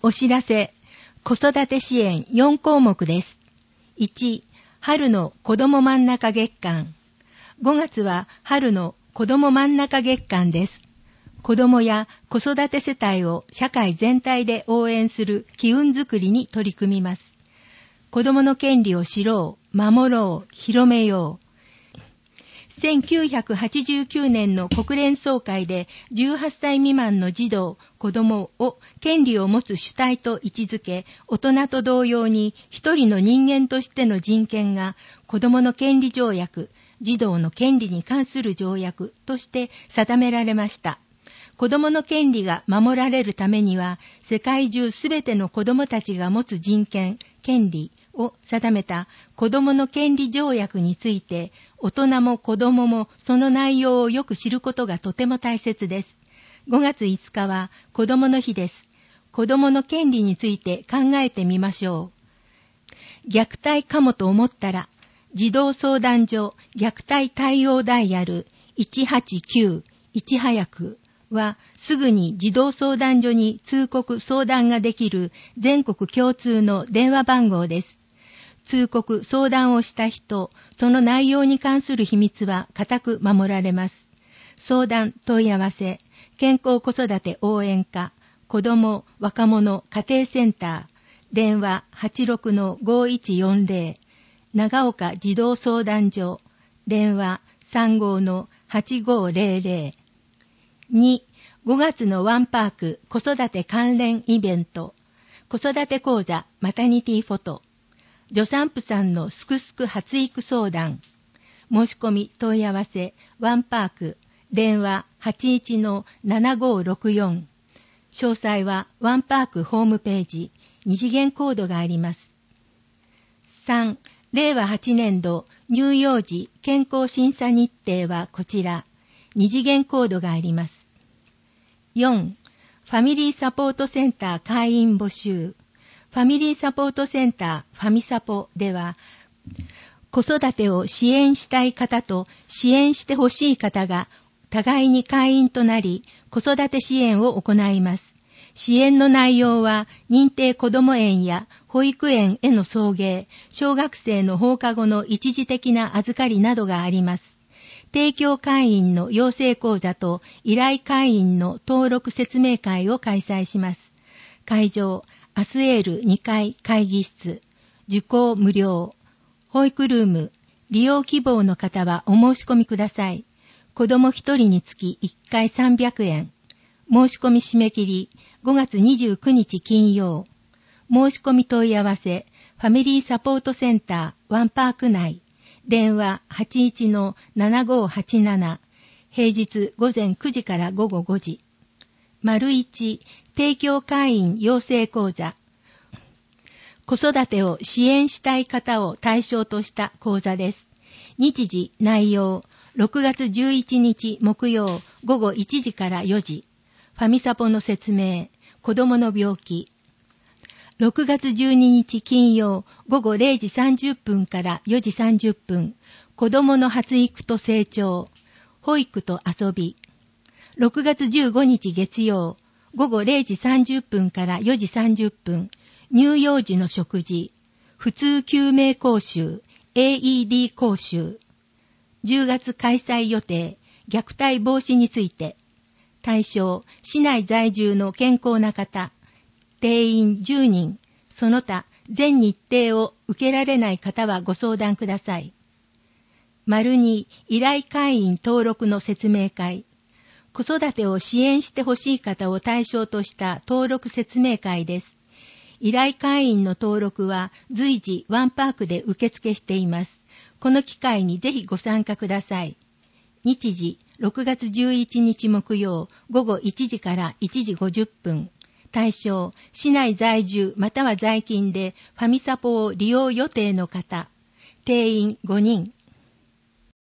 お知らせ、子育て支援4項目です。1、春の子ども真ん中月間。5月は春の子ども真ん中月間です。子どもや子育て世帯を社会全体で応援する機運づくりに取り組みます。子どもの権利を知ろう、守ろう、広めよう。1989年の国連総会で18歳未満の児童、子供を権利を持つ主体と位置づけ、大人と同様に一人の人間としての人権が子供の権利条約、児童の権利に関する条約として定められました。子供の権利が守られるためには、世界中すべての子供たちが持つ人権、権利を定めた子供の権利条約について、大人も子供もその内容をよく知ることがとても大切です。5月5日は子供の日です。子供の権利について考えてみましょう。虐待かもと思ったら、児童相談所虐待対応ダイヤル189いち早くはすぐに児童相談所に通告相談ができる全国共通の電話番号です。通告相談をした人、その内容に関する秘密は固く守られます。相談問い合わせ、健康子育て応援課、子ども若者家庭センター、電話 86-5140、長岡児童相談所、電話 35-8500。2、5月のワンパーク子育て関連イベント、子育て講座マタニティフォト、助産婦さんのすくすく発育相談、申し込み問い合わせワンパーク、電話 81-7564。詳細はワンパークホームページ、二次元コードがあります。3、令和8年度乳幼児健康審査日程はこちら、二次元コードがあります。4、ファミリーサポートセンター会員募集。ファミリーサポートセンターファミサポでは、子育てを支援したい方と支援してほしい方が互いに会員となり、子育て支援を行います。支援の内容は、認定こども園や保育園への送迎、小学生の放課後の一時的な預かりなどがあります。提供会員の養成講座と依頼会員の登録説明会を開催します。会場、アスエール2階会議室、受講無料、保育ルーム、利用希望の方はお申し込みください。子供1人につき1回300円。申し込み締め切り5月29日金曜。申し込み問い合わせ、ファミリーサポートセンターワンパーク内。電話 81-7587。平日午前9時から午後5時。1、提供会員養成講座。子育てを支援したい方を対象とした講座です。日時、内容、6月11日木曜午後1時から4時。ファミサポの説明、子供の病気。6月12日金曜午後0時30分から4時30分。子供の発育と成長、保育と遊び。6月15日月曜午後0時30分から4時30分。乳幼児の食事、普通救命講習、AED 講習。10月開催予定、虐待防止について。対象、市内在住の健康な方。定員10人。その他、全日程を受けられない方はご相談ください。2、依頼会員登録の説明会。子育てを支援してほしい方を対象とした登録説明会です。依頼会員の登録は随時ワンパークで受付しています。この機会にぜひご参加ください。日時、6月11日木曜午後1時から1時50分。対象、市内在住または在勤でファミサポを利用予定の方。定員5人。